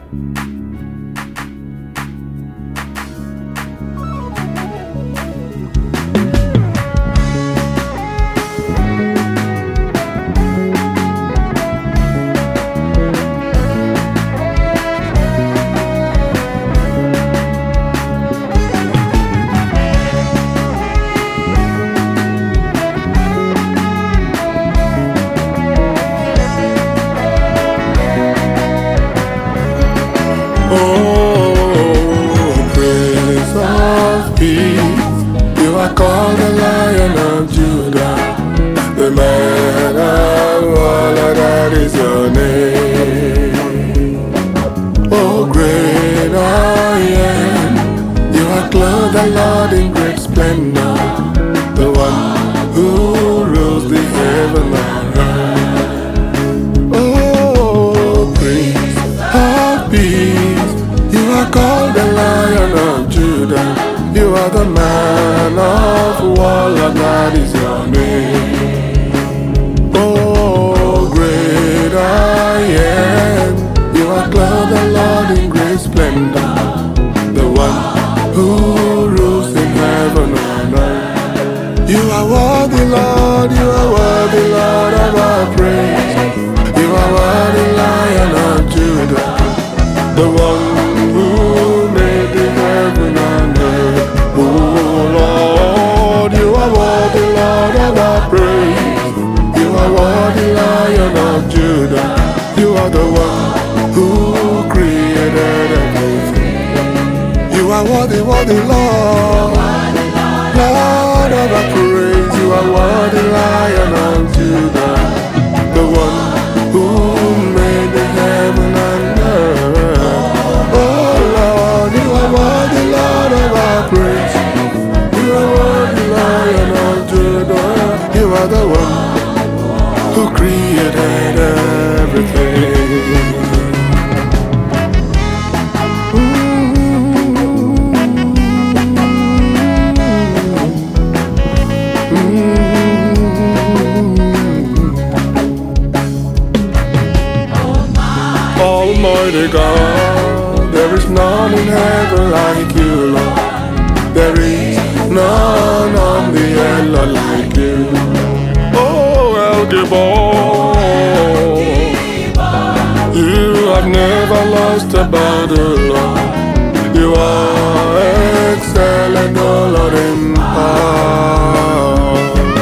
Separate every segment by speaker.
Speaker 1: You are called the Lion of Judah, the man of valor, that is your name. Oh, great I am, you are clothed, the Lord, in great splendor, the one who rules the heaven and earth. Oh, Prince of Peace, you are called the Lion of Judah. You are the man of war, that is your name. Oh, great I am, you are clothed, the Lord, in great splendor, the one who rules in heaven and earth. You are worthy, Lord, you are worthy, Lord, of our praise. You are worthy, Lion of Judah, the one who made the heaven and earth. Oh Lord, you are worthy, Lord, of our praise. You are worthy, Lion of Judah. You are the one who created everything. You are worthy, worthy, Lord, Lord of our praise. You are worthy, Lion of Judah, the one who made the heaven and earth. Oh Lord, you are worthy, Lord of our praise. You are worthy, Lion of Judah. You are the one who created everything. Almighty God, there is none in heaven like you, Lord. There is none on the earth, Lord, like you. Oh, El Gibor, you have never lost a battle, Lord. You are excellent, oh Lord, in power.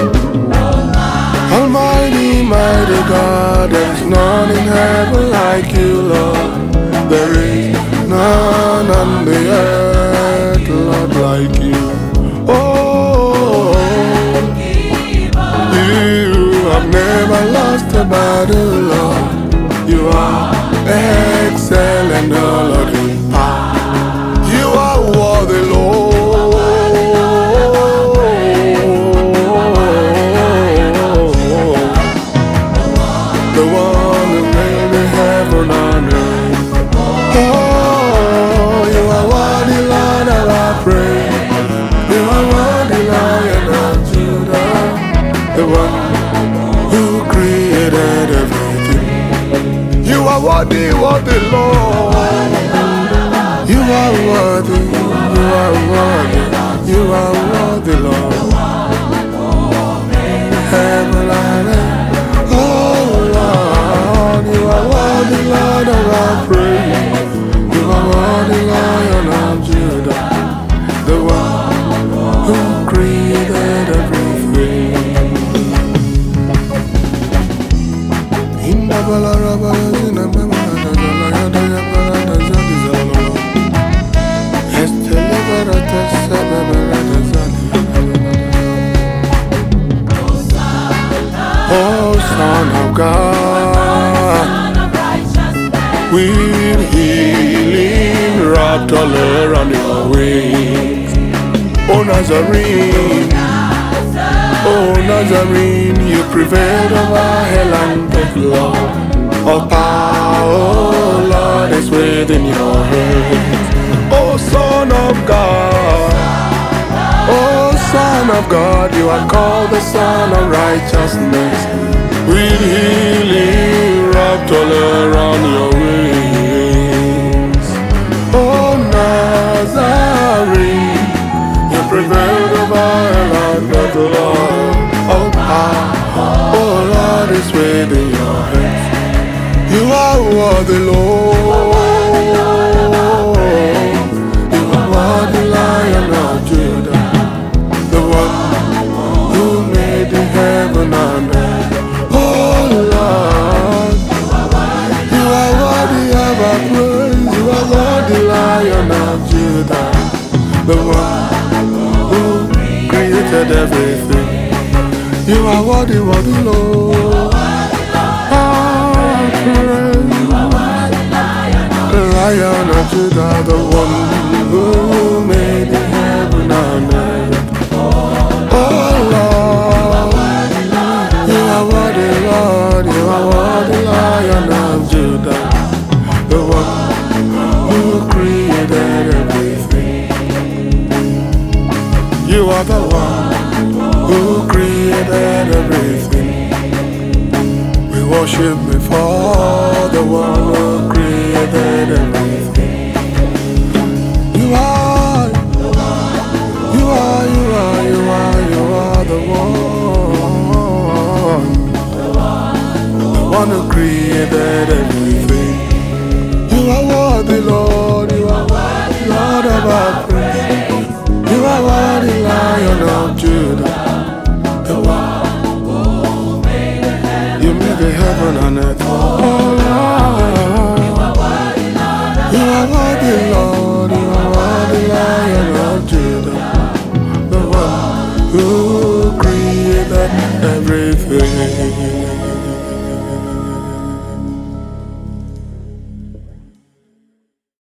Speaker 1: Almighty, mighty God, there is none in heaven like you, Lord. There is none on the earth, Lord, like you. Oh, you have never lost a battle, Lord. You are excellent, oh Lord, in power. You are worthy, Lord. The one who made the heaven and earth. Oh, you are worthy, Lord, of our praise. You are worthy, Lion of Judah, the one who created everything. You are worthy, worthy, Lord. You are worthy, you are worthy, you are worthy, Lord. Heaven and earth, oh Lord, you are worthy, Lord of our praise. You are worthy, Lion of Judah, the one who created everything. In the oh, Son of God, with healing wrapped all around your wings. Oh Nazarene, oh Nazarene, you prevailed over hell and death, Lord. All power, oh Lord, is within your hands. Oh Son of God, oh Son of God, you are called the Son of Righteousness. With healing wrapped all around your wings. it in your hands. You are worthy, Lord. You are worthy, Lion of Judah, the one who made the heaven and earth. Oh Lord, you are worthy of our praise. You are worthy, Lion of Judah, the one who created everything. You are worthy, worthy, Lord. The Lion of Judah, the one who made the heaven and earth. Oh Lord, you are worthy, Lord. You are worthy, Lion of Judah, the one who created everything. You are the one who created everything. We worship before the one who created everything. You are the one who created everything. You are worthy, Lord. You are worthy, Lord of our praise. You are worthy, Lion of Judah, the one who made the heaven and earth.